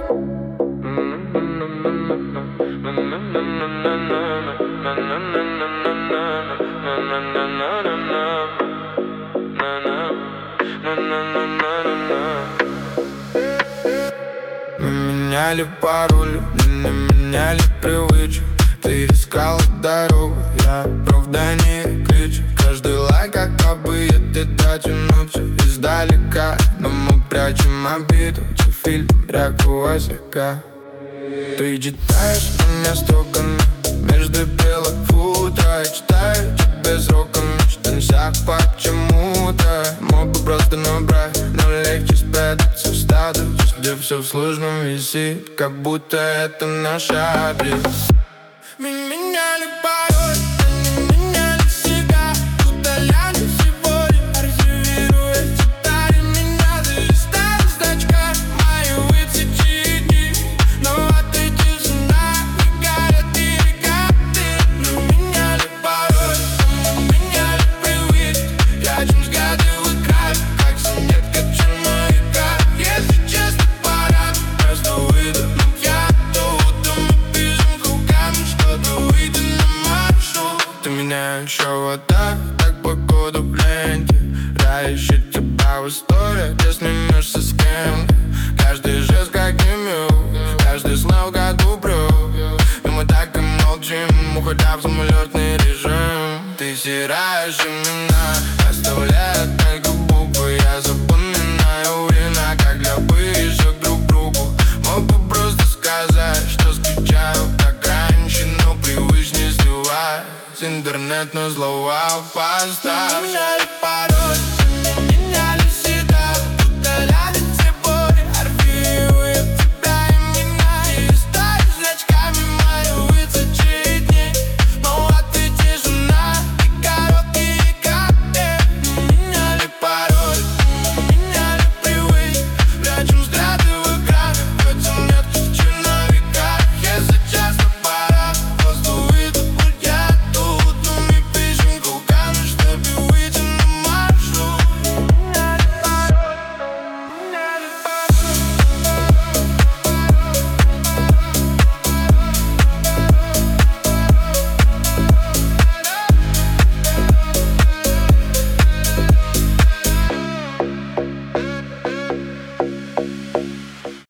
Мы меняли пароли, не меняли привычек. Ты искала дорогу, я правда не кричу. Каждый лайк, как объедет, дотянуться издалека. Но мы прячем обиду, за фильм яркого языка. Ты читаешь меня строками между белых утро. Я читаю тебе сроками, что нельзя почему-то. Мог бы просто набрать, но легче спрятаться в статус, где все в сложном висит, как будто это наш объект. Мы меняли пароль.